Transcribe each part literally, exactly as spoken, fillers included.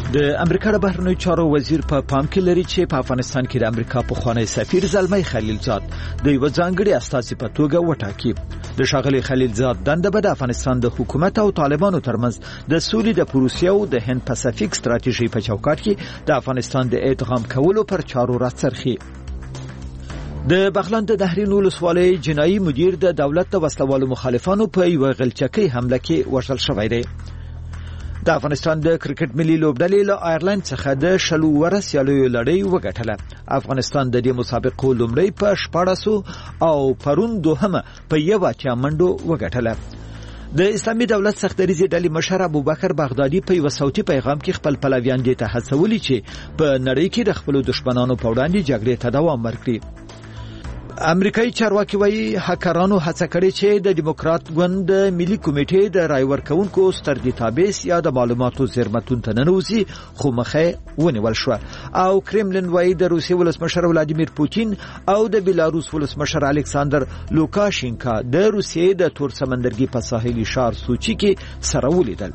د امریکا د بهرنیو چارو وزیر په پام کې لري چې په افغانستان کې د امریکا پخوانی سفیر زلمی خلیلزاد د یو ځانګړي استازي په توګه وټاکي. د ښاغلي خلیلزاد دنده به د افغانستان د حکومت او طالبانو ترمنځ د سولې د پروسې او د هند پاسفیک ستراتیژي په چوکاټ کې د افغانستان د ادغام کولو پر چارو راڅرخي. د بغلان د دهرین ولسوالۍ جنایي مدیر د دولت د وسلوالو مخالفانو په یو غلچکۍ حمله کې وژل شوی دی. د افغانستان د کرکټ ملي لوبډلې له آیرلند څخه د شلو ورځ سیالیو لړۍ وګټله. افغانستان د دې مسابقو لومړی په شپاړسو او پرون دوهمه په یو اتیا منډو وګټله. د اسلامي دولت سختدریزې ډلې مشر ابوبکر بغدادي په یو صوتي پیغام کې خپل پلویان دي ته هڅولي چې په نړۍ کې د خپل دښمنانو په وړاندې جګړې ته دوام ورکړي. امریکایي چارواکي وایي هکرانو هڅه کړې چې د دیموکرات ګوند ملي کمیټې د رای ورکونکو ستر ډیټابیس یا د معلوماتو زیرمتون ته ننوځي، خو مخه ونیول شو. او کرملین وایي د روسیې ولسمشر ولادیمیر پوتین او د بیلاروس ولسمشر الکساندر لوکاشینکا د روسیې د تور سمندرګي په ساحلي ښار سوچي کې سره ولیدل.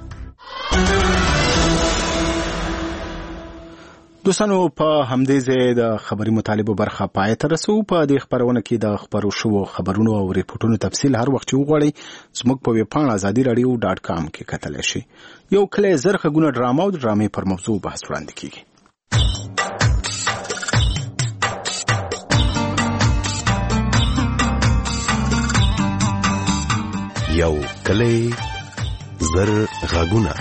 دوستانو په همدې ځای د خبري مطالبه برخه پای ته رسو. په دې خبرونه کې د خبرو شوو خبرونو او ریپورتونو تفصیل هر وخت وغواړئ زموږ په ویب پاڼه ازادي رادیو ډاټ کام کې کتلی شئ. یو کله زرخه ګونه ډرامه او ډرامې پر موضوع بحث وړاندې کیږي. یو کله زر غاګونه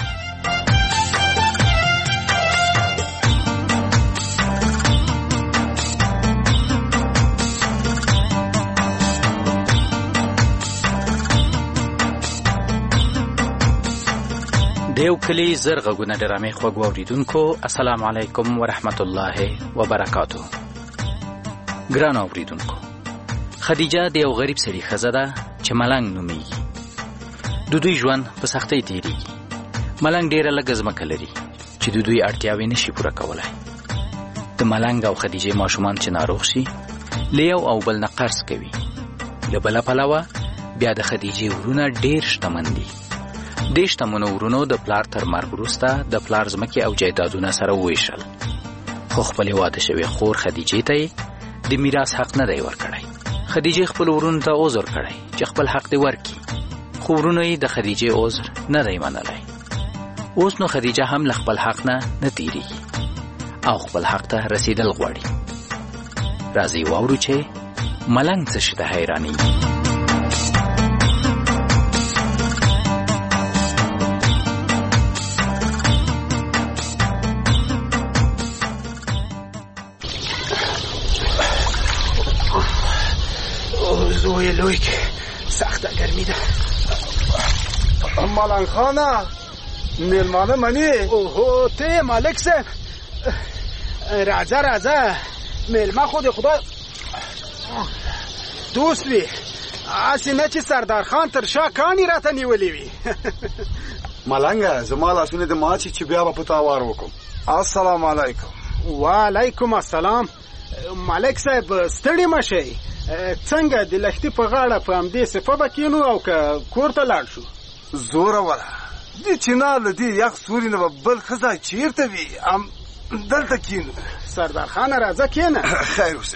دیو کلی زرغونه ډرامې خوږ اوریدونکو، السلام علیکم ورحمت الله وبرکاتو. ګران اوریدونکو، خدیجه د یو غریب سړي ښځه ده چې ملنګ نومیږي. د دوی ژوند په سختۍ تیریږي. ملنګ ډیره لږه ځمکه لري چې د دوی اړتیاوې نشي پوره کولی. د ملنګ او خدیجې ماشومان چې ناروغ شي له یو او بل نه قرض کوي. له بله پلوه بیا د خدیجې ورونه ډیر شتمن دي. د شتمنو ورونو د پلار تر مرګ وروسته د پلار ځمکې او جایدادونه سره وویشل، خو خپلې واده شوې خور خدیجې ته یې د میراث حق نه دی ورکړی. خدیجې خپل ورونو ته عذر کړی چې خپل حق دی ورکړي، خو ورونو یې د خدیجې عذر نه دی منلی. اوس نو خدیجه هم له خپل حق نه نه تیریږي او خپل حق ته رسیدل غواړي. راځئ واورو چې ملنګ څه شي ته حیرانېږي. زوی لوی که سخته گرمی ده. ملنگ خانه میلمانه منی؟ اوهو تی مالک سه راځه راځه میلمه خود خدا دوست وی. اسی نه چې سردار خان تر شا کانی راته نیولی وی. ملنگه زما لاسونه د ماچی چې بیا به په تاوار وکم. السلام علیکم. وعلیکم السلام. مالک صاحب ستړي مشئ، څنګه د لښتې په غاړه په همدې صفه به کینو او که کور ته لاړ شو؟ زوره وله دې چنار له دې یخ سوري نه به بل ښه ځای چېرته وي، دلته کینو. سردار خانه راځه کینه. خیر اوسې.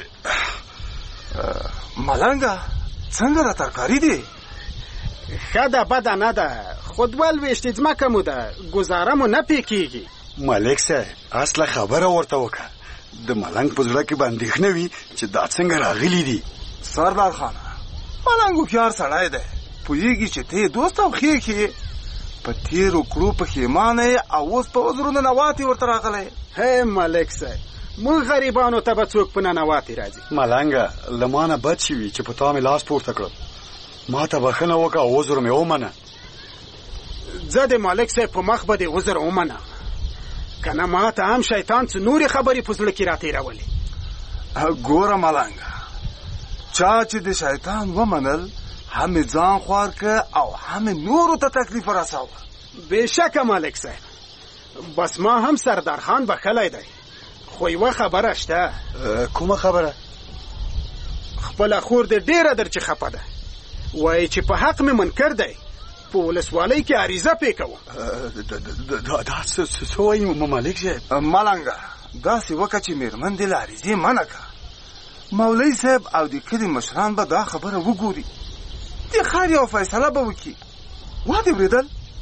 ملنګه څنګه ده ترکاري دی؟ ښه ده بده نه ده، خو دوه لوېشتې ځمکه مو ده، ګزاره مو نه پې کېږي. ملک صاحب اصله خبره ورته وکړه. د ملنګ په زړه کې به اندېښنه وي چې دا څنګه راغلي دي. سردار خانه ملنګ هوښیار سړی دی، پوهېږي چې ته یې دوست او ښې ښې په تېرو کړو پښېمانه یې او اوس په عذرونو ننواتې ورته راغلی. هی ملک صاحب موږ غریبانو ته به څوک په ننواتې راځي؟ ملنګه له ما نه بد شوي چې په تا مې لاس پورته کړل. ما ته بښنه وکړه او عذر مې ومنه. زه د ملک صاحب په مخ به د عذر ومنه، که نه ما ته هم شیطان څه نورې خبرې په زړه کې راتېرولې. ګوره ملنګه، چا چې د شیطان ومنل هم ځان خوار که او هم نورو ته تکلیف ورساوه. بېشکه ملک صاحب، بس ما هم سردار خان بخلی دی، خو یوه خبره شته. کومه خبره؟ خپله خور دې ډېره در چې خفه ده، وایي چې په حق مې منکر دی په ولسوالۍ کې عریضه پې کوم. دا څه وایي ملک صاحب؟ ملنګه داسې وکړه چې مېرمن دې له عریضې منع کړه. مولوي صاحب او د کلي مشران به دا خبره وګوري، د خیر یو فیصله به وکړي. وا دې اورېدل؟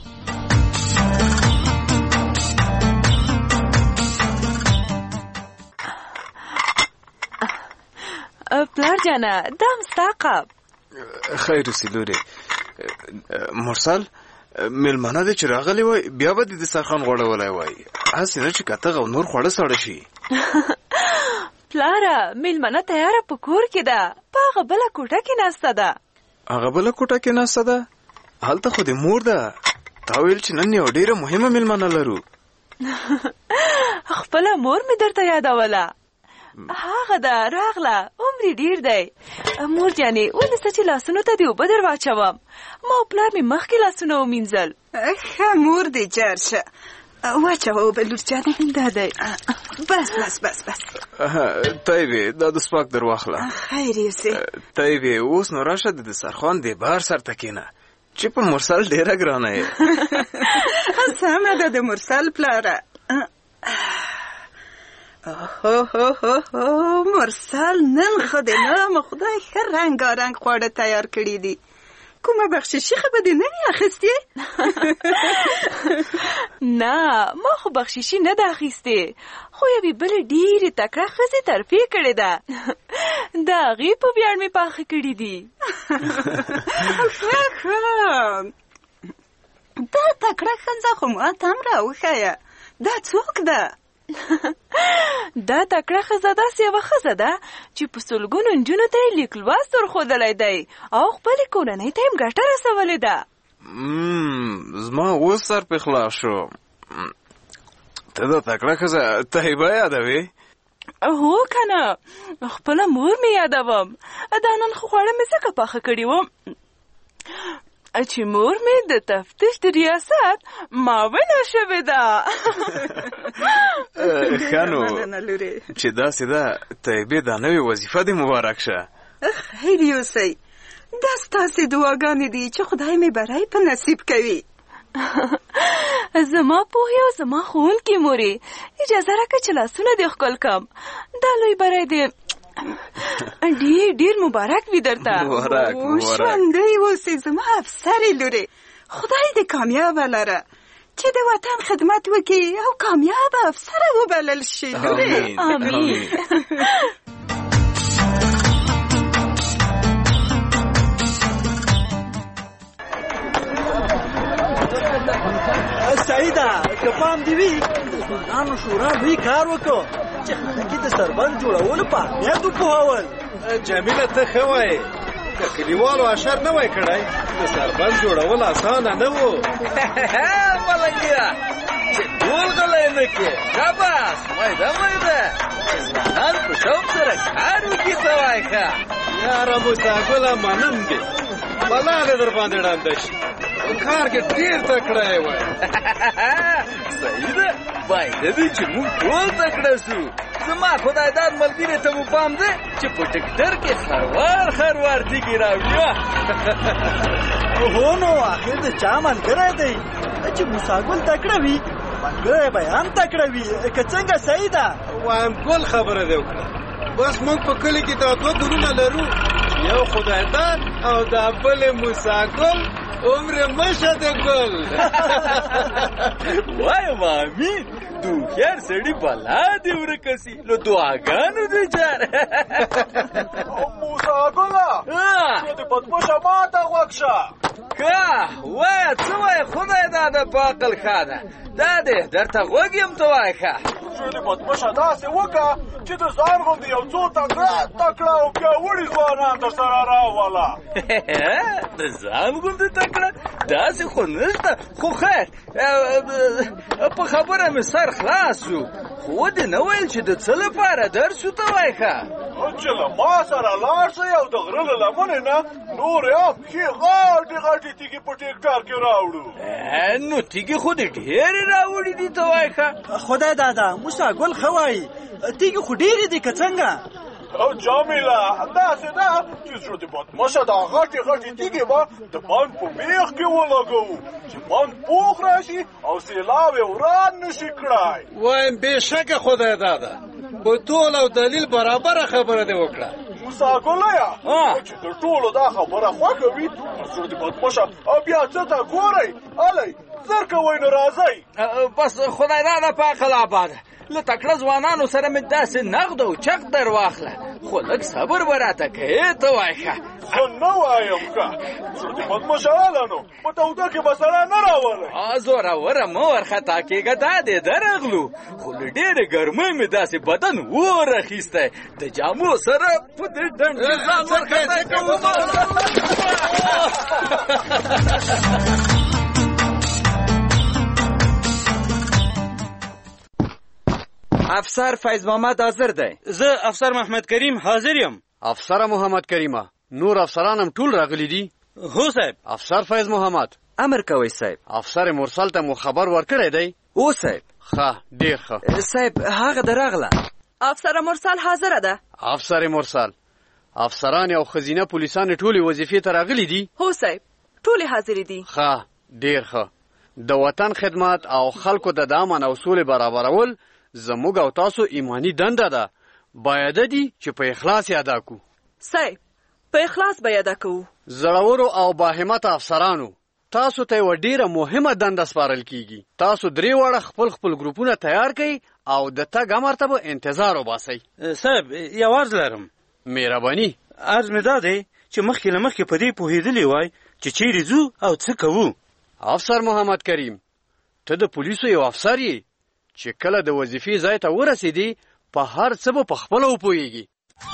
پلار جانه دا ستا قاب. خیر اوسې لورې. مرسل مېلمانه دې چې راغلی وای بیا به د دسترخوان غوړولی وای، هسې نه چې کتغ او نور خواړه ساړه شي. پلاره مېلمانه تیاره په کور کې ده، په هغه بله کوټه کې ناسته ده. هغه بله کوټه کې ناسته ده؟ هلته خو د مور ده. تا ویل چې نن یو ډېره مهمه مېلمانه لرو. خپله مور مې درته یادوله. هغه ده راغله، عمر ډیر دی. مور جانې ولې چې لاسونو ته دې اوبه در واچوم؟ ما او پلار مې مخکې لاسونه ومینځل. ښه مور دې جار شه، واچوه اوبه لور جانې. دا دی بس بس بس بس. طیبې دا دستپاک در واخله. خیر یوسې. طیبې اوس نو راشه د دسترخوان د بهر سر ته کښېنه چې په مرسل ډېره ګرانه یې. سمه ده د مرسل پلاره. هو هو هو هو مرسل نن خو دې نام خدای ښه رنګارنګ خواړه تیار کړي دي. کومه بخششي خو به دې نه وي اخیستې؟ نه ما خو بخششي نه ده اخیستې، خو یوې بلې ډېرې تکړه ښځې ترفیع کړې ده. د هغې په ویاړ مې پاخه کړي دي. ښه ښه دا تکړه ښځه خو ما ته هم راوښیه، دا څوک ده؟ دا تکړه ښځه داسې یوه ښځه ده چې په سلګونو نجونو ته یې لیک لوست ورښودلی دی او خپلې کورنۍ ته یې هم ګټه رسولې ده. زما اوس سر پې خلاص شو. ته دا تکړه ښځه طیبه یادوې؟ هو که نه، خپله مور مې یادوم. دا نن خو خواړه مې ځکه پاخه کړي وم چې مور مې د تفتیش د ریاست معاونه شوې ده. ښه نو چې داسې ده طیبې دا نوې وظیفه دې مبارک شه. خیر یوسئ، دا ستاسې دعاګانې دي چې خدای مې بری په نصیب کوي. زما پوهې او زما ښوونکې مورې، اجازه راکړه چې لاسونه دې ښکل کړم. دا لوی بری دې ډېر ډېر مبارک وي درته. مبارک مبارک. ژوندی اوسې زما افسرې لورې، خدای دې کامیابه لره چې د وطن خدمت وکړي او کامیابه افسره وبلل شي. آمین آمین. سعیده که پام دې وي د ځوانانو شورا لوی کار وکړو چې خلک د سربند جوړولو په اهمیت وپوهول. جمیله ته ښه وایې، که کلیوالو اشر نه وای کړی د سربند جوړول اسانه نه و. ملنګیه چې ټول غلی نه کړې، شاباس میده میده چې ځوانان په شوق سره کار وکړي. ته وایې ښه یاره موساګله منم دې بلا دې در باندې ړانده شي، په کار کې ډېر تکړه یې وای. صحیح ده، فایده دې چې موږ ټول تکړه سو. زما خدایدار ملګري ته مو پام دی چې په ټکټر کې خروار خروار تیږې راوړي. هو نو اخر د چا ملګری دی چې موساګل تکړه وي، ملګری به هم تکړه وي. که څنګه سعیده؟ وایم ګل خبره دې وکړه. بس موږ په کلي کې دا دوه ګلونه لرو، یو خدایدار او دا بل موساګل عمر مشه د ګل. وایم امین، د هوښیار سړي بلا دې ورکه سي، نو دعاګانو دې جار. موساګله چې د پتموشه ماته غوږ شه. ښه وایه څه وایې خدای دا د په عقل ښه ده. دا دې درته غوږ یم ته وایه ښه. چې د پتموشه داسې وکړه چې د ځان غوندې یو څو تکړه تکړه او پیاوړي ځوانان درسره راوله. د ځان غوندې تکړه داسې خو نشته، خو خیر په خبره مې سر خلاص شو. خو دې نه ویل چې د څه لپاره درس ته وایې ښه. چې له ما سره لاړ شئ او د غره له لمنې نه نورې اب ښې غاټې غاټې تیږې په ټیکټر کې راوړو. نو تیږې خو دې ډېرې راوړي دي ته وایې ښه. خدای دادا موساګل ښه وایي، تیږې خو ډېرې دي که څنګه؟ جامیله داسې ده چې زړه د بدمشه دا غټې غټې تیږې به د بند په میخ کې ولګوو چې بند پوخ راشي او سیلاب یې وران نشي کړای. وایم بېشکه خدای داده په ټول او دلیل برابره خبره دې وکړه. موسی ګلیه چې د ټولو دا خبره خوښه وي زړه د بدمشه او بیا څه ته ګورئ هلئ زر کوئ نو راځئ. بس خدای داده په عقل آباده له تکړه ځوانانو سره مې داسې نغد او چغ در واخله خو لږ صبر به راته کوې ته وایه ښه خو نه وایم ښه زړه د بدمشه هله نو په توده کې به سړی نه راولئ. زوروره مه ورخطا کېږه دا دې درغلو خو له ډېرې ګرمۍ مې داسې بدن اور اخیستی د جامو سره په دې ډنډ کې ځان ورخطا کوم. افسر فیض محمد حاضر دی. زه افسر محمد کریم حاضر یم. افسر محمد کریمه نور افسران هم ټول راغلي دي؟ هو صاحب. افسر فیض محمد امر کوئ صاحب. افسر مرسل ته مو خبر ورکړی دی؟ او صاحب. ښه ډېر ښه صاحب هغه درغله. افسر مرسل حاضر ده. افسر مرسل افسران او خزینه پولیسان ټولې وظیفې ته راغلي دي؟ هو صاحب ټولې حاضر دي. ښه ډېر ښه د وطن خدمت او خلکو د امن او سولې برابرول زموږ او تاسو ایمانی دنده ده باید دي چې په اخلاص یې ادا کو. صاحب په اخلاص به ادا کوو. زړورو او باهمته افسرانو تاسو ته یوه ډېره مهمه دنده سپارل کیږي. تاسو درې واړه خپل خپل ګروپونه تیار کړئ او د تګ امر ته به انتظار وباسئ. صاحب یو عرض لرم. مهرباني. عرض مې دا دی چې مخکې له مخکې په دې پوهېدلي وای چې چیرې ځو او څه کوو. افسر محمد کریم ته د پولیسو یو افسر یې چې کله د وظیفې ځای ته ورسېدي په هر څه به په خپله وپوهېږي.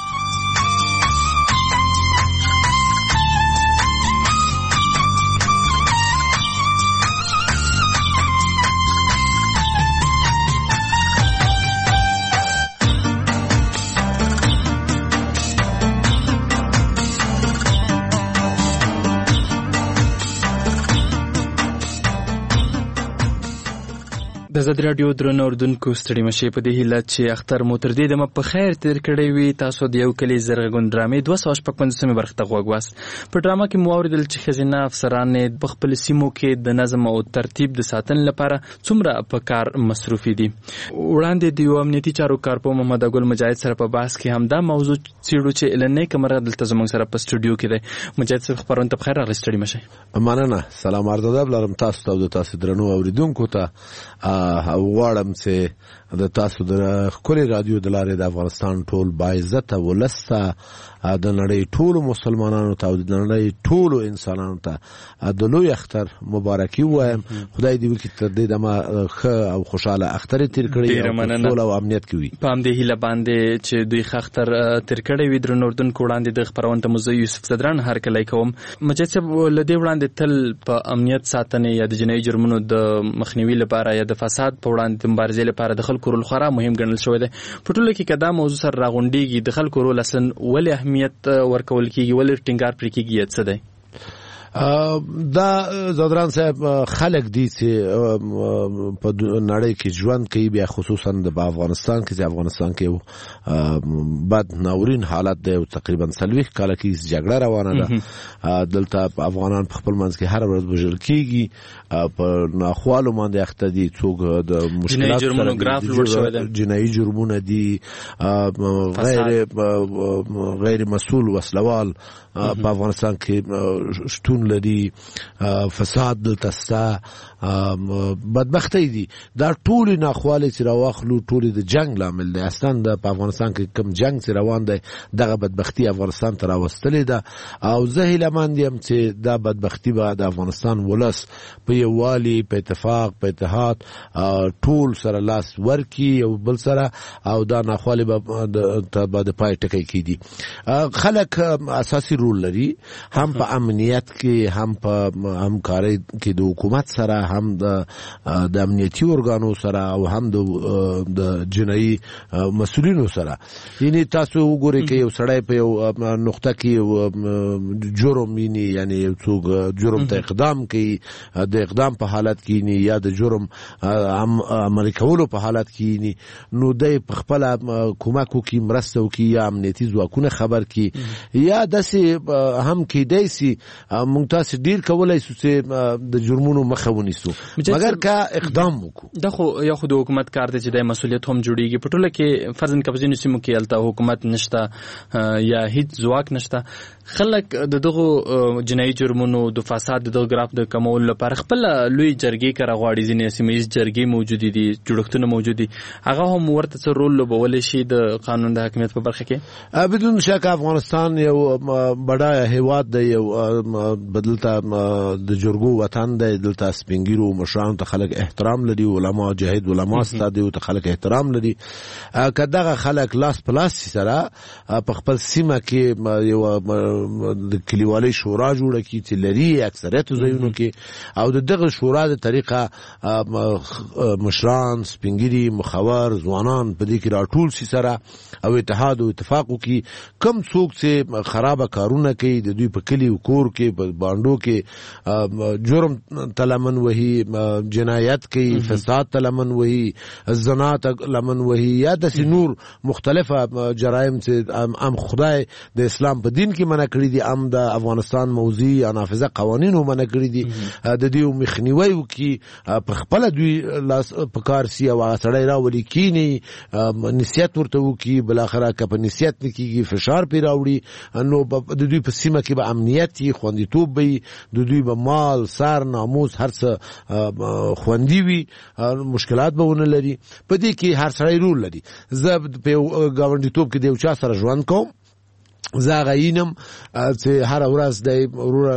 د ازادي راډیو درنو اوریدونکو ستړي مشئ په دې هیله چې اختر مو تر دې دمه په خیر تېر کړی وي. تاسو د یو کلي زرغون ډرامې دوه سوه شپږ پنځوسمې برخې ته غوږ واست. په ډرامه کې مو اورېدل چې ښځینه افسران په خپلو سیمو کې د نظم او ترتیب د ساتنې لپاره څومره په کار مصروفي دي. وړاندې د یو امنیتي چارو کارپوه محمد ګل مجاهد سره په بحث کې همدا موضوع څېړو چې لنۍ کمره دلته زموږ سره په سټوډیو کې دی. مجاهد صاحب خپرونه ته بخیر راغلی. ستړي مشئ. مننه. سلام عرض ادب لرم تاسو ته او د تاسو درنو اوریدونکو ته. غواړم چې د تاسو د ښکلي رادیو د لارې د افغانستان ټول باعزته ولس ته د نړۍ ټولو مسلمانانو ته او د نړۍ ټولو انسانانو ته د لوی اختر مبارکي ووایم. خدای دې وکړي تر دې دمه ښه او خوشحاله اختر یې تېر کړی او په سوله او امنیت کې وي. په همدې هیله باندې چې دوی ښه اختر تېر کړی وي. درنو اردونکو وړاندې د خپرونې ته مو زه یوسف زدران هرکلی کوم. مجید صاحب له دې وړاندې تل په امنیت ساتنې یا د جنایي جرمونو د مخنیوي لپاره یا د فساد په وړاندې د مبارزې لپاره د خلکو رول خورا مهم ګڼل شوی دی. په ټوله کې که دا موضوع سره راغونډېږي د خلکو رول اصلا ولې اهمیت ورکول کېږي ولې ټینګار پرې کېږي یا څه دی؟ دا زدران صاحب خلک دي چې په نړۍ کې ژوند کوي بیا خصوصا د افغانستان کې چې افغانستان کې بد ناورین حالت دی او تقریبا څلوېښت کاله کې جګړه روانه ده. دلته افغانان په خپل منځ کې هر ورځ وژل کېږي په ناخوالو باندې اخته دي. څوک د مشکلات سره جنایي جرمونه دي غیر غیر مسؤل وسلوال په افغانستان کې شتون لري. فساد دلته سته بدبختۍ دي. دا ټولې ناخوالې چې راواخلو ټولې د جنګ لامل دی. اصلا د په افغانستان کې کوم جنګ چې روان دی دغه بدبختي افغانستان ته راوستلې ده او زه هیلهمند یم چې دا بدبختي به د افغانستان ولس په یووالي په اتفاق په اتحاد ټول سره لاس ورکړي یو بل سره او دا ناخوالې به د پای ټکی کېږي. خلک اساسي رول لري هم په امنیت کې کې هم په همکارۍ کې د حکومت سره هم د د امنیتي ارګانو سره او هم د د جنایي مسؤلینو سره. یعنی تاسو وګورئ چې یو سړی په یو نقطه کې جرم ویني، یعنی یو څوک جرم ته اقدام کوي، د اقدام په حالت کې یا د جرم عملي کولو په حالت کې، نو د خپل کومک کوي، مرسته کوي، یا امنیتي ځواکونه خبر کوي، یا داسې هم کېدای شي موږ تاسو ډیر کولای شو چې د جرمونو مخه ونیسو، مګر که اقدام وکړو. دا خو یو خو د حکومت کار دی چې د مسؤلیت هم جوړیږي. په ټوله کې فرضاً که په ځینو سیمو کې هلته حکومت نشته یا هیڅ ځواک نشته، خلک د دغو جنایي جرمونو د فساد د دغه ګراف د کمولو لپاره خپل لوی جرګې کره غواړي. ځینې سیمه ییز جرګې موجودې دي، جوړښتونه موجود دي، هغه هم ورته څه رول لوبولی شي د قانون د حاکمیت په برخه کې؟ بدون شک افغانستان یو بډایه هیواد دی، یو بدلته د جرګو وطن دی. دلته سپین ږیرو مشرانو ته خلک احترام لري، علما جاهد علما ستا دیو ته خلک احترام لري. که دغه خلک لاس په لاس سره په خپل سیمه کې یو د کلیوالي شورا جوړه کړي چې لري اکثریت ځایونو کې، او د دغه شورا د طریقه مشران سپین ږیري مخور ځوانان په دې کې راټول شي سره او اتحاد او اتفاق وکړي. کم څوک چې خرابه کارونه کوي د دوی په کلي او کور کې په بانډو کې جرم تلمن وهي، جنایت کوي، فساد تلمن وهي، زنا تلمن وهي، یا د نور مختلفه جرایم چې ام خدای د اسلام په دین کې منع کړی دي، ام د افغانستان موضوعي یا نافذه قوانینو منع کړی دي. د دې مخنیوي وکړي، په خپل دوی لاس په کار سي او سړی راولي کینی، نصیحت ورته وکړي، بل اخره که په نصیحت نه کېږي فشار پرې راوړي، نو د دوی په سیمه کې به امنیت وي، خوندیتوب به وي، د دوی به مال سر ناموس هر څه خوندي وي، مشکلات به ونه لري. په دې کې هر سړی رول لري. زه په ګاونډیتوب کې د یو چا سره ژوند کوم، زه هغه ینم چې هره ورځ د وروره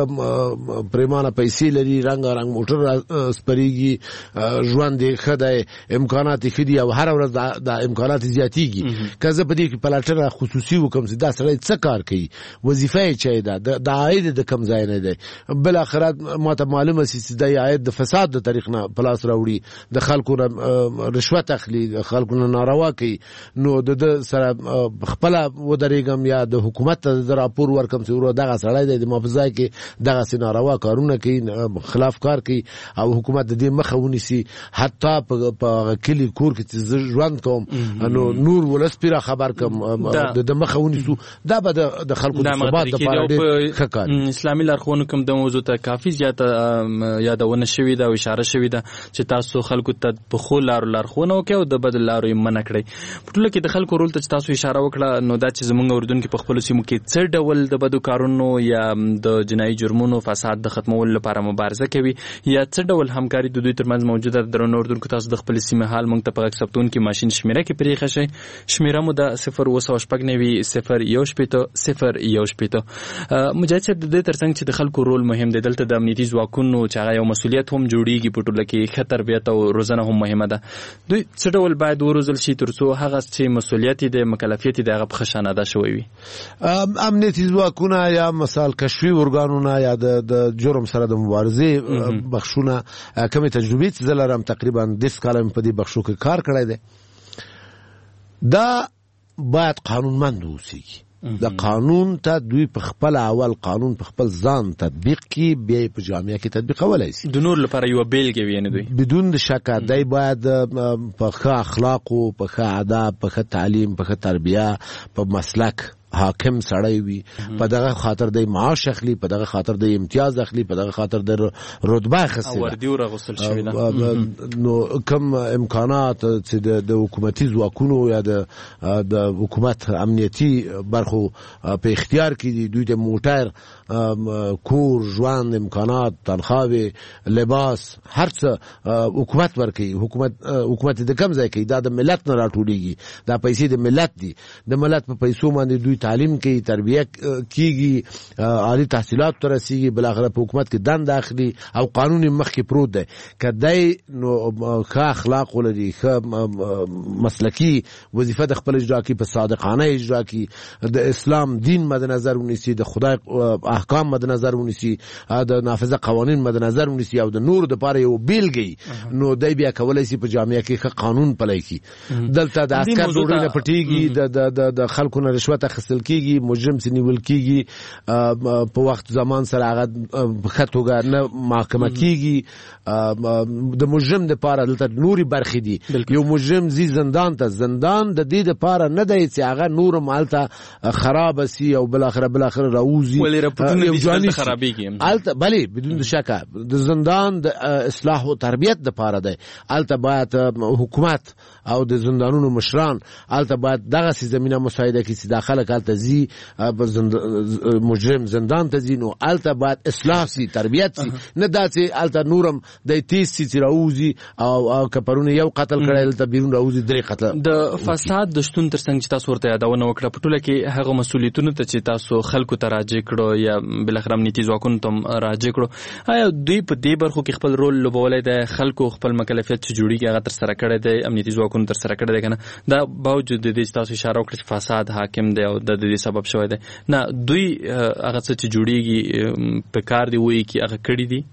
ښه پریمانه پیسې لري، رنګارنګ موټر سپریږي، ژوند یې ښه دی، امکانات یې ښه دي، او هره ورځ دا امکانات زیاتېږي. که زه په دې کې پلټنه خصوصي وکړم چې دا سړی څه کار کوي، وظیفه یې چی ده، د عاید د کوم ځای نه دی، بالاخره ماته معلومه شي چې دا عاید د فساد د طریق نه په لاس راوړي، د خلکو نه رشوت اخلي، د خلکو نه ناروا کوي، نو د ده سره خپله ودرېږم یا د حکومت ته د راپور ورکم چې ورو دغه سړی دی د ما په ځای کې دغه سې ناروا کارونه کوي، خلاف کار کوي، او حکومت د دې مخه ونیسي. حتی په کلي کور کې چې زه ژوند کوم، نو نور ولس پرې خبر کړم، د مخه ونیسو، دا به د خلکو د ثبات لپاره ډېر ښه کار. اسلامي لارښوونو کوم د موضوع ته کافي زیاته یادونه شوې ده او اشاره شوې ده چې تاسو خلکو ته په ښو لارو لارښوونه وکړئ او د بدو لارو یې منع کړئ. په ټوله کې د خلکو رول ته چې تاسو اشاره وکړه، نو دا چې زموږ اردوونکي په خپلو سیمو کې څه ډول د بدو کارونو یا د جنایي جرمونو فساد د ختمولو لپاره مبارزه کوي، یا څه ډول همکاري د دوی ترمنځ موجوده ده. درنو اردوونکو، تاسو د خپلې سیمې حال موږ ته په غږ ثبتونکي ماشین شمېره کې پرېښه شئ. شمېره مو ده صفر اوه سوه شپږ نوي صفر یو شپېته صفر یو شپېته. مجاهد صاحب، د دې تر څنګ چې د خلکو رول مهم دی، دلته د امنیتي ځواکونو چې هغه یو مسؤلیت هم جوړیږي په ټوله کې، ښه تربیت او روزنه هم مهمه ده. دوی څه ډول باید وروزل شي تر څو هغه چې مسؤلیت یې د مکلفیت یې د هغه په ښه شان ادا شوی وي؟ امنیتي ځواکونه یا مثال کشفي ارګانونه یا د جرم سره د مبارزې بخښونه کمې تجربې چې زه لرم، تقریبا دېرش کاله مې په دې بخښو کې کار کړی دی. دا باید قانونمند اوسېږي. د قانون ته دوی په خپل اول قانون په خپل ځان تطبیق کی، بیا په جامعه کې تطبیقولای شي. د نور لپاره یو بیلګه وي نه دوی بدون شک. دای باید په ښه اخلاق او په ښه ادب، په ښه تعلیم، په ښه تربیه، په مسلک حاکم سړی وي، په دغه خاطر د معاش اخلي، په دغه خاطر د امتیاز اخلي، په دغه خاطر د رتبه اخیستل او وردی ورغوستل شوی ده. نو کوم امکانات چې د حکومتي ځواکونو یا د حکومت امنیتي برخو په اختیار کې دي، دوی د موټر، کور، ژوند، امکانات، تنخواهی، لباس، هر څه حکومت ورکوي. حکومت حکومت د کوم ځای کوي؟ دا د ملت نه راټولیږي، دا پیسې د ملت دي. د ملت په پیسو باندې دوی تعلیم کوي، تربیه کیږي، عالی تحصیلات ته رسیږي، بالاخره په حکومت کې دند اخلي او قانون مخکې پروت دی. که دی نو ښه اخلاق ولري، ښه مسلکي وظیفه د خپل اجرا کړي، په صادقانه اجرا کړي، د اسلام دین مد نظر ونیسي، د خدای احکام مد نظر ونیسي د نافذه قوانین مد نظر ونیسي او د نور د پاره یو بیلګي نو دای بیا کولای شي په جامعه کې قانون پلی کی دلته د عسكر ډوډۍ نه پټیږي د د د خلکو نه رشوت اخیستل کیږي مجرم سي نیول کیږي په وخت زمان سره هغه خطوګه نه محاکمه کیږي د مجرم د پاره دلته نوري برخې دي یو مجرم زی زندان ته زندان د دې د پاره نه دی چې هغه نور مالته خراب سي او بل اخر بل اخر راوزي ولې رپورټونه دي چې خرابېږي الته بلې بدون شک د زندان د اصلاح او تربیت د پاره دی الته باید حکومت او د زندانونو مشران الته باید دغه سي زمينه مساعده کړي چې داخله کالته زی مجرم زندان ته زی نو الته باید اصلاح سي تربیت سي نه داسې الته نورم د تیس سي راوزي او کپرونه یو قتل کړي الته بیرون راوزي درې قتل د فساد د شتون ترڅنګ چې تاسو ورته یادونه وکړه په ټوله کې هغه مسولیتونه ته چې تاسو خلکو ته راجع کړو یا بل اخر امنیتي ځواکونو ته راجع کړو آیا دوی په دې برخو کې خپل رول لوبولای دی خلکو خپل مکلفیت چې جوړیږي هغه تر سره کړی دی امنیتي ځواکونو تر سره کړی دی کنه دا باوجود د دې تاسو اشاره وکړه چې فساد حاکم دی او د دې سبب شوی دی نه دوی هغه څه چې جوړیږي په کار دی وایي چې هغه کړی دی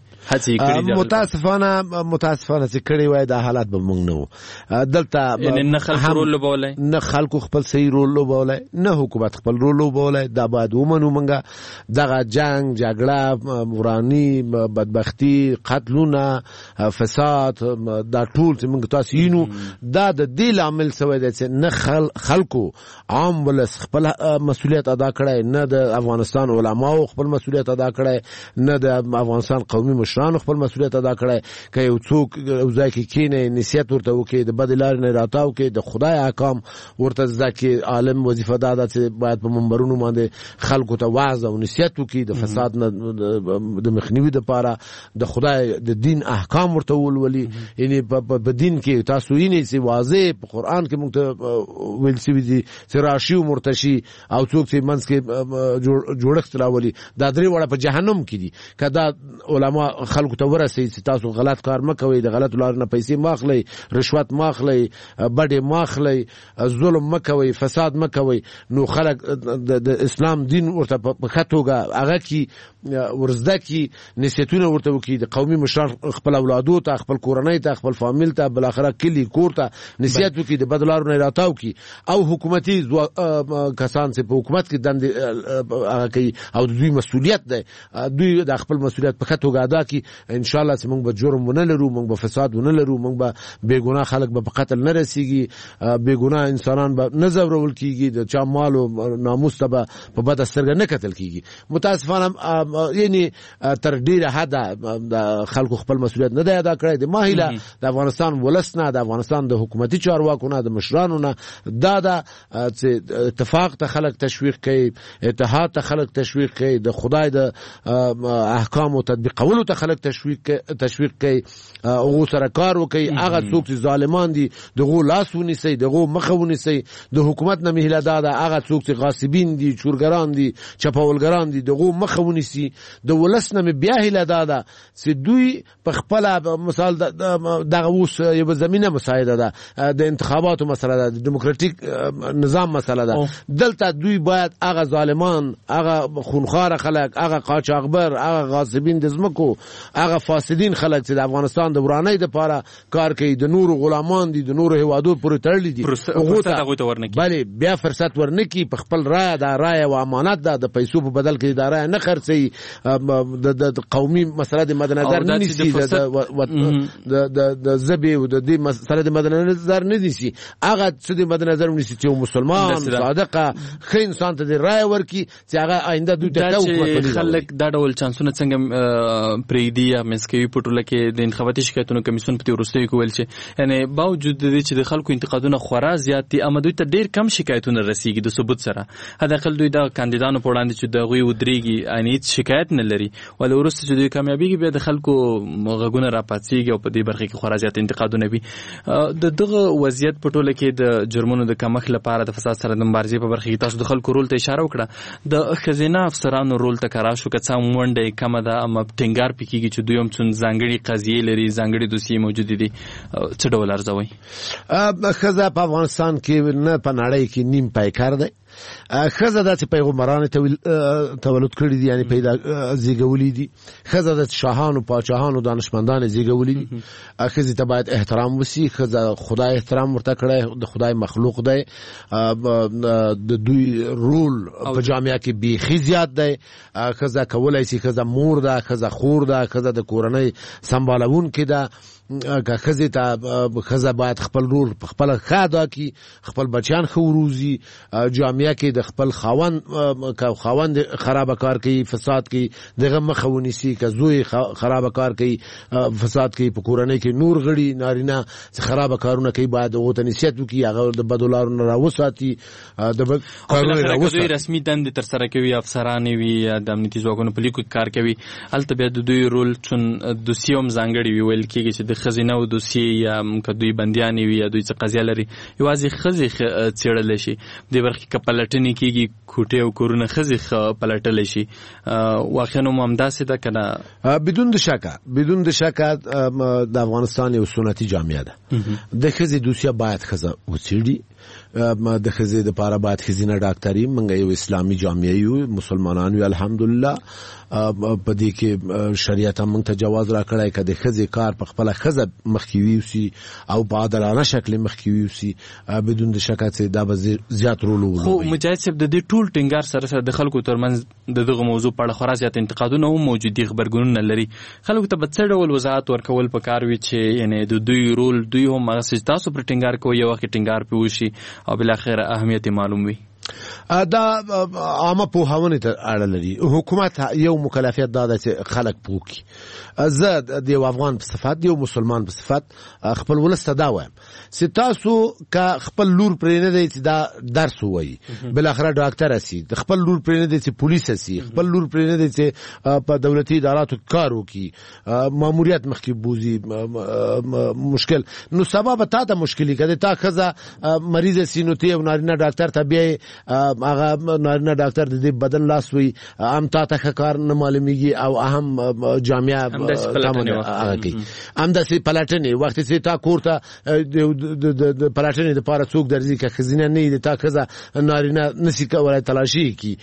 متاسفانه متاسفانه چې کړي وای دا حالات به مونږ نه وو دلته یعنی نه خلکو رول لوبولای نه خلکو خپل صحیح رول لوبولای نه حکومت خپل رول لوبولای دا باید ومنو مونږه دغه جنگ جګړه ورانی بدبختی قتلونه فساد دا ټول چې مونږ تاسو یینو دا د دې عامل سوی دی چې نه خلکو عام ولس خپل مسؤلیت ادا کړي نه د افغانستان علماو خپل مسؤلیت ادا کړي نه د افغانستان قومي مشران خپل مسؤلیت ادا کړي که یو څوک ځای کې کینې نصیحت ورته وکړي د بد لارې نه راتاو کې د خدای احکام ورته ځکه عالم وظیفه دا ده چې باید په منبرونو باندې خلکو ته وعظ او نصیحت وکړي د فساد نه د مخنیوي لپاره د خدای د دین احکام ورته ولولي یعنی په دین کې تاسو یې چې واضح په قران کې موږ ته ویل شوی دي چې راشي او مرتشي او څوک چې منځ کې جوړښت راولي دا درې وړه په جهنم کې دي کدا علما خلکو ته ورسي چې تاسو غلط کار مکوئ د غلط لار نه پیسې ماخلي رشوت ماخلي بډې ماخلي ظلم مکوئ فساد مکوئ نو خلک د اسلام دین ورته په خطوګه هغه کې ورزده کې نصیحتونه ورته وکړي د قومي مشران خپل اولادو ته خپل کورنۍ ته خپل فامیل ته بل اخره کلی کور ته نصیحت وکړي د بدلارو نه راتاو کی او حکومتي کسان چې په حکومت کې دند هغه کوي او دوی مسؤلیت ده دوی د خپل مسؤلیت په خطوګه ادا کی ان شاء الله چې موږ به جرم ونه لرو موږ به فساد ونه لرو موږ به بے ګناه خلک به په قتل نه رسیږي بے ګناه انسانان به نه زورول کیږي د چا مال او ناموس ته به په بد سترګه نه قتل کیږي متاسفانه یعنی تر ډیره حد د خلکو خپل مسؤلیت نه دی ادا کړی د ماهیله د افغانستان ولسنه د افغانستان د حکومتي چارواکو نه د مشرانو نه دا د اتفاق ته خلک تشویق کوي اتحاد ته خلک تشویق کوي د خدای د احکام او تطبیقولو ته خلک تشویق تشویق کوي او سره کار وکي هغه څوک چې ظالمان دي دغه لاس ونیسي دغه مخه ونیسي د حکومت نه مهله دا هغه څوک چې غاصبین دي چورګران دي چپاولګران دي دغه مخه ونیسي د ولس نه بیا هله دا ده چې دوی په خپل مثال دغه اوس یو زمينه مساعده ده د انتخاباتو مسله ده د دیموکراتیک نظام مسله ده دلته دوی باید هغه ظالمان هغه خونخوار خلک هغه قاچاقبر هغه غاصبین د زمکو هغه فاسدین خلک چې د افغانستان د ورانۍ لپاره کار کوي د نور غلامان دي د نور هوادو پورې تړلې دي بلې بیا فرصت ورنکي په خپل رای د رای او امانت ده د پیسو په بدل کې د رای نه خرڅي د قومي مسله د مدنظر نه نيسي د د زبي او د دې مسله د مدنظر نه نيسي هغه څه د مدنظر نيسي چې مسلمان صادقه خې انسان ته د رای ورکی چې هغه آینده دوی ته ټاکو خلک دا ډول چانسونه څنګه پریدي یا مسکوي پټوله کې د انتخاباتي شکایتونو کمیسیون په وروستیو کې ویل چې یعنی باوجود د دې چې د خلکو انتقادونه خورا زیات دي اما دوی ته ډیر کم شکایتونه رسیږي د ثبوت سره حداقل دوی د کاندیدانو په وړاندې چې د غوي ودرېږي یعنی شکایت نه لري ولې ورسته چې دوی کامیابیږي به د خلکو غږونه راپاتېږي او په دې برخه کې خورا زیات انتقادونه وي د دغه وضعیت په ټوله کې د جرمونو د کمښت لپاره د فساد سره د مبارزې په برخه کې تاسو د خلکو رول ته اشاره وکړه د خزینه افسرانو رول ته کرا شو که څه مونډه کم ده اما ټینګار پکېږي چې دوی هم څون ځانګړي قضیې لري ځانګړي دوسیې موجود دي څه ډول ارزوي خزه په افغانستان کې نه په نړۍ کې نیم پایکار دی ښځه داسې پیغمبران تولد کړي دي، یعنې پیدا زیږولي دي. ښځه د شاهانو پاچاهانو دانشمندان زیږولي دي. ښځې ته باید احترام وسي. ښځه خدای احترام ورته کړی، د خدای مخلوق دی. د دوی رول په جامعه کې بیخي زیات دی. ښځه کولی سي، ښځه مور ده، ښځه خور ده، ښځه د کورنۍ سمبالونکې ده. که ښځې ته ښځه باید خپل رول په خپله ښه ادا کړي، خپل بچیان ښه وروزي. جامعه کې د خپل خاوند که خاوند خرابه کار کوي، فساد کوي، دغه مخه ونیسي. که زوی خرابه کار کوي، فساد کوي، په کورنۍ کې نور غړي نارینه خرابه کارونه کوي، باید هغو ته نصیحت وکړي، هغه د بدو لارو نه راوساتي، د کارونه راوساتي. دوی رسمي دندې ترسره کوي، افسرانې وي یا د امنیتي ځواکونو په لیکو کې کار کوي، هلته بیا د دوی رول چون دوسیه هم ځانګړې وي. ویل کېږي چې د ښځینه او دوسیې یا که دوی بندیانې وي یا دوی څه قضیه لري، یوازې ښځې څېړلی شي. دې برخه کې که پلټنې کېږي، کوټې او کورونه ښځې پلټلی شي. واقعا هم همداسې ده که نه؟ بدون د شکه بدون د شکه د افغانستان یو سنتي جامعه ده. د ښځې دوسیه باید ښځه وڅېړي. د ښځې دپاره باید ښځینه ډاکټري. موږ یو اسلامي جامعه یو، مسلمانان یو الحمدلله. په دې کې شریعت هم موږ ته جواز راکړی که د ښځې کار په خپله ښځه مخکې ویوسي او په عادلانه شکل مخکې ویوسي، بدون د شکه چې دا به زیات رول ولوبوي. خو مجاهد صاحب د دې ټول ټینګار سره سره د خلکو ترمنځ د دغه موضوع په اړه خورا زیات انتقادونه هم موجود دي، غبرګونونه لري. خلکو ته به څه ډول وضاحت ورکول پکار وي چې یعنې د دوی رول دوی هم هغسې چې تاسو پرې ټینګار کوئ یو وخت ټینګار پرې وشي او بالاخره اهمیت معلوم وي؟ دا عامه پوهاونې ته اړه لري. حکومت یو مکلفیت دا ده چې خلک پوه کړي. زه د یو افغان په صفت، د یو مسلمان په صفت خپل ولس ته دا وایم چې تاسو که خپل لور پرې نه دی چې دا درس ووایي، بالاخره ډاکټره سي، د خپل لور پرې نه دی چې پولیسه سي، خپل لور پرې نه دی چې په دولتي اداراتو کار وکړي، ماموریت مخکې بوزي، مشکل نو سبا به تا ته مشکلي که تا ښځه مریضه سي، نو ته یو نارینه ډاکټر ته بیایې، هغه نارینه ډاکټر د دې بدن لاس وي، هم تا ته ښه کار نه معلومیږي او هم جامعه هغه کوي. همداسې پلټنې وخت چې تا کور ته د پلټنې دپاره څوک درځي، که ښځینه نه وي د تا ښځه نارینه نسي کولی تلاشي کړي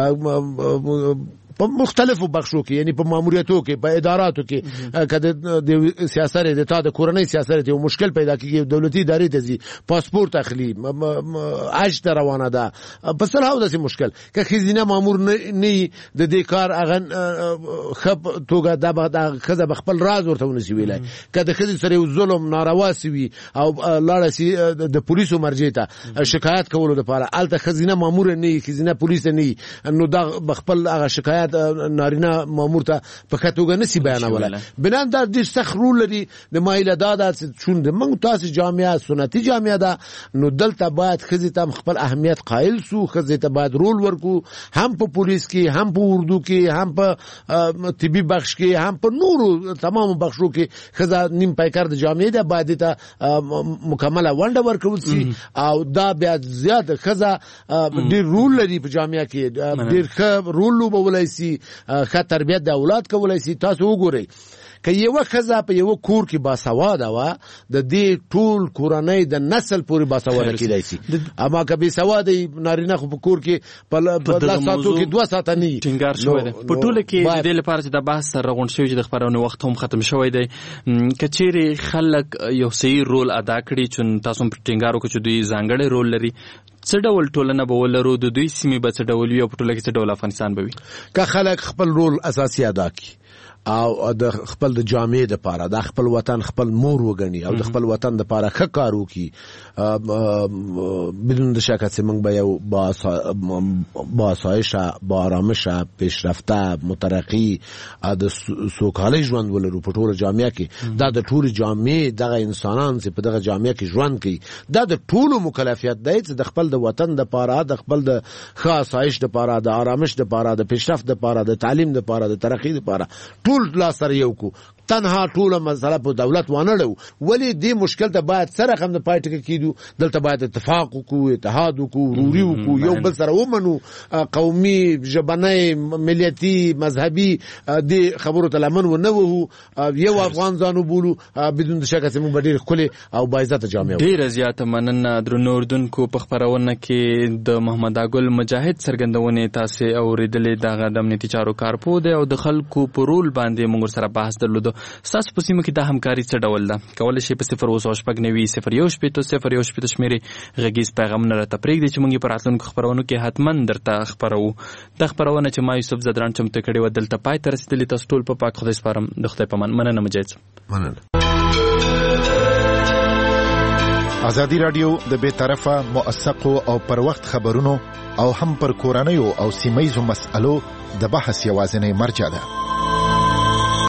په مختلفو بخشو کې، یعنی په ماموریتو کې، په اداراتو کې. که د سیاست د تا د کورنۍ سیاست یو مشکل پیدا کېږي، دولتي ادارې ته ځي، پاسپورت اخلي، حج ته روانه ده، په سلهاو داسې مشکل. که ښځینه مامور نه وي د دې کار هغه ښه توګه دا ښځه به خپل راز ورته ونسي ویلی. که د ښځې سره یو ظلم ناروا سوي او لاړه سي د پولیسو مرجع ته شکایت کولو دپاره، هلته ښځینه ماموره نه وي، ښځینه پولیسه نه وي، نو دا به خپل هغه شکایت نارینه مامور ته په ښه توګه نسي بیانولی. بنان دا ډېر سخت رول لري. د مایله دا ده چې چون د موږ تاسې جامعه سنتي جامعه ده، نو دلته باید ښځې ته خپل اهمیت قایل سو، ښځې ته باید رول ورکو، هم په پولیس کې، هم په اردو کې، هم په طبي بخش کې، هم په نورو تمامو بخشو کې ښځه نیم پیکر د جامعې ده، باید ته مکمله ونډه ورکول سي. او دا بیا زیاته ښځه ډېر رول لري په جامعه کې، ډېر ښه رول لوبولی سي، ښه تربیت د اولاد کولی سي. تاسو وګورئ که یوه ښځه په یوه کور کې باسواده وه، د دې ټول کورنۍ د نسل پورې باسواده کېدی سي. اما که بې سواده نارینه خو په کور کې په لس ساعتو کې دوه ساعته نه وي. ټینګار شوی دی په ټوله کې د دې لپاره چې دا بحث سره راغونډ شوی چې د خپرونې وخت هم ختم شوی دی. که چیرې خلک یو صحیح رول ادا کړي، چون تاسو هم ټینګار وکړو چې دوی ځانګړی رول لري، څه ډول ټولنه به ولرو، د دوی سیمې به څه ډول وي او په ټوله کې څه ډول افغانستان به وي؟ که خلک خپل رول اساسي ادا کړي او د خپل د جامعې دپاره، د خپل وطن خپل مور وګڼي او د خپل وطن دپاره ښه کار وکړي، بدون د شکه چې موږ به یو بااسایشه، باارامشه، پیشرفته، مترقي د سوکالۍ ژوند ولرو په ټوله جامعه کې. دا د ټولې جامعې دغه انسانان چې په دغه جامعه کې ژوند کوي، دا د ټولو مکلفیت دی چې د خپل د وطن دپاره، د خپل د ښه آسایش دپاره، د آرامش دپاره، د پیشرفت دپاره، د تعلیم دپاره، د ترقي دپاره ټول لاس سره یو کو. تنها ټوله مسله په دولت وانه ولی دې مشکل ته باید سره هم د پای ټکی کیدو دلته باید اتفاق وکړو اتحاد وکړو روري وکړو یو بل سره ومنو قومي ژبنی ملیتي مذهبي دې خبرو ته لمن ونه وو یو افغان ځانو بولو بدون شک چې موږ ډېر ښکلې او باعزته جامع ډېره زیاته مننه درنو اردوونکو په خپرونه کې د محمد اګل مجاهد څرګندونې تاسې اورېدلې دغه د امنیتي چارو کارپوه دی او د خلکو په رول باندې موږ سره بحث درلودو. ستاسو په سیمه کې دا همکاري څه ډول ده؟ کولی شئ په صفر اووه سوه شپږ نوي صفر یو شپېته صفر یو شپېته شمېرې غږیز پیغامونه راته پرېږدئ چې موږ یې په راتلونکو خپرونو کې حتما درته خپروو. دا خپرونه چې ما یوسف زدران چمتو کړې وه دلته پای ته رسېدلې. تاسو ټول په پاک خدای سپارم. د خدای په امان. مننه مجاهد. مننه. ازادي راډیو د بې طرفه موثقو او پر وخت خبرونو او هم پر کورنیو او سیمه ییزو مسألو د بحث یوازینی مرجع ده.